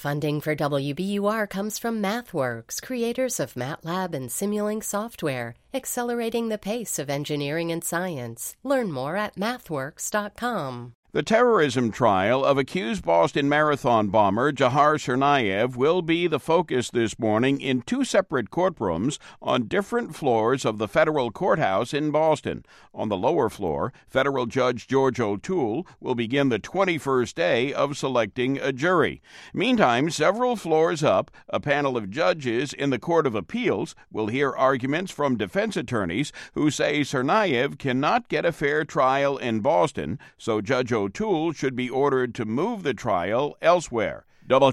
Funding for WBUR comes from MathWorks, creators of MATLAB and Simulink software, accelerating the pace of engineering and science. Learn more at mathworks.com. The terrorism trial of accused Boston Marathon bomber Dzhokhar Tsarnaev will be the focus this morning in two separate courtrooms on different floors of the federal courthouse in Boston. On the lower floor, federal judge George O'Toole will begin the 21st day of selecting a jury. Meantime, several floors up, a panel of judges in the Court of Appeals will hear arguments from defense attorneys who say Tsarnaev cannot get a fair trial in Boston, so Judge O'Toole should be ordered to move the trial elsewhere.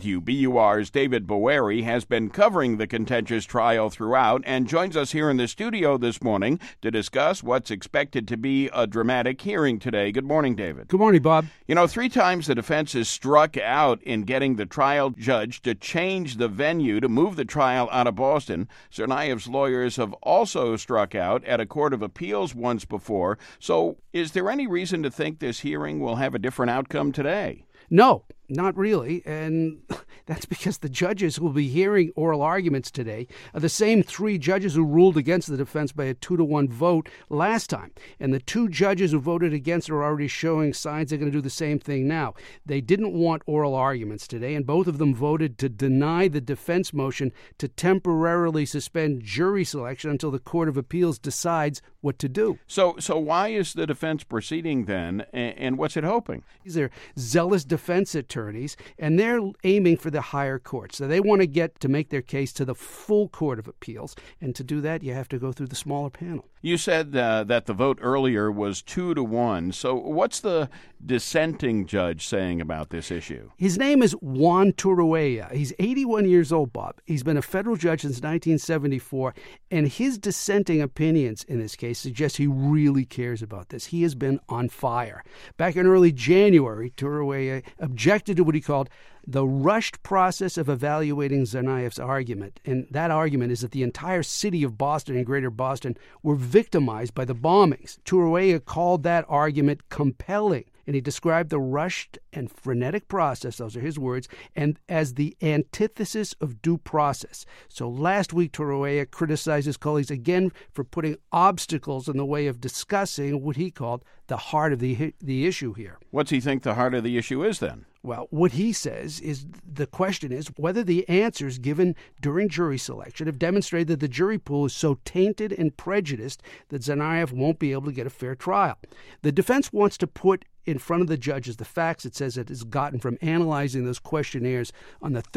WBUR's David Boeri has been covering the contentious trial throughout and joins us here in the studio this morning to discuss what's expected to be a dramatic hearing today. Good morning, David. Good morning, Bob. 3 times the defense has struck out in getting the trial judge to change the venue to move the trial out of Boston. Tsarnaev's lawyers have also struck out at a court of appeals once before. So is there any reason to think this hearing will have a different outcome today? No, not really, and that's because the judges who will be hearing oral arguments today are the same 3 judges who ruled against the defense by a 2-1 vote last time. And the 2 judges who voted against are already showing signs they're going to do the same thing now. They didn't want oral arguments today, and both of them voted to deny the defense motion to temporarily suspend jury selection until the Court of Appeals decides what to do. So why is the defense proceeding then, and what's it hoping? These are zealous defense attorneys, and they're aiming for the higher court. So they want to get to make their case to the full Court of Appeals, and to do that, you have to go through the smaller panel. You said that the vote earlier was 2-1. So what's the dissenting judge saying about this issue? His name is Juan Turuella. He's 81 years old, Bob. He's been a federal judge since 1974, and his dissenting opinions in this case suggest he really cares about this. He has been on fire. Back in early January, Turuella objected to what he called the rushed process of evaluating Tsarnaev's argument. And that argument is that the entire city of Boston and greater Boston were victimized by the bombings. Turuella called that argument compelling, and he described the rushed and frenetic process, those are his words, and as the antithesis of due process. So last week, Turuella criticized his colleagues again for putting obstacles in the way of discussing what he called the heart of the issue here. What's he think the heart of the issue is then? Well, what he says is the question is whether the answers given during jury selection have demonstrated that the jury pool is so tainted and prejudiced that Tsarnaev won't be able to get a fair trial. The defense wants to put in front of the judges the facts it says it has gotten from analyzing those questionnaires on the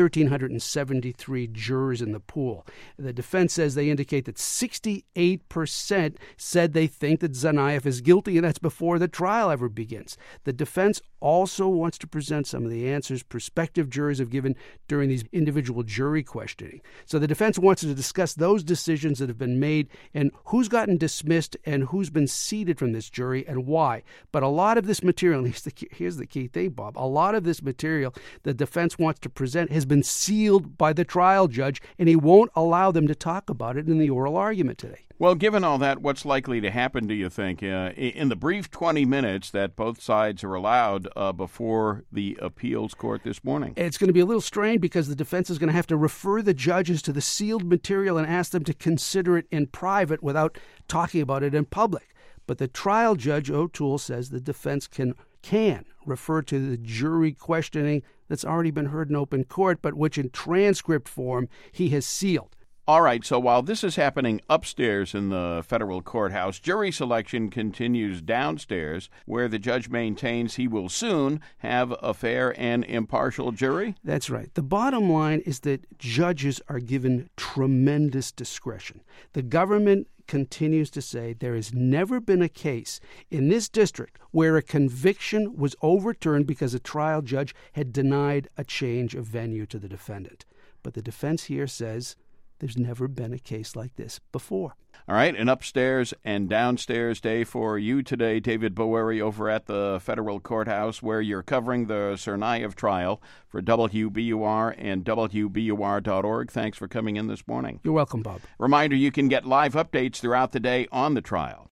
1,373 jurors in the pool. The defense says they indicate that 68% said they think that Tsarnaev is guilty, and that's before the trial ever begins. The defense also wants to present some of the answers prospective jurors have given during these individual jury questioning. So the defense wants to discuss those decisions that have been made and who's gotten dismissed and who's been seated from this jury and why. But a lot of this material, and here's the key thing, Bob, a lot of this material the defense wants to present has been sealed by the trial judge, and he won't allow them to talk about it in the oral argument today. Well, given all that, what's likely to happen, do you think, in the brief 20 minutes that both sides are allowed before the appeals court this morning? It's going to be a little strained because the defense is going to have to refer the judges to the sealed material and ask them to consider it in private without talking about it in public. But the trial judge, O'Toole, says the defense can refer to the jury questioning that's already been heard in open court, but which in transcript form he has sealed. All right, so while this is happening upstairs in the federal courthouse, jury selection continues downstairs, where the judge maintains he will soon have a fair and impartial jury? That's right. The bottom line is that judges are given tremendous discretion. The government continues to say there has never been a case in this district where a conviction was overturned because a trial judge had denied a change of venue to the defendant. But the defense here says there's never been a case like this before. All right, an upstairs and downstairs day for you today, David Boeri, over at the federal courthouse, where you're covering the Tsarnaev trial for WBUR and WBUR.org. Thanks for coming in this morning. You're welcome, Bob. Reminder, you can get live updates throughout the day on the trial.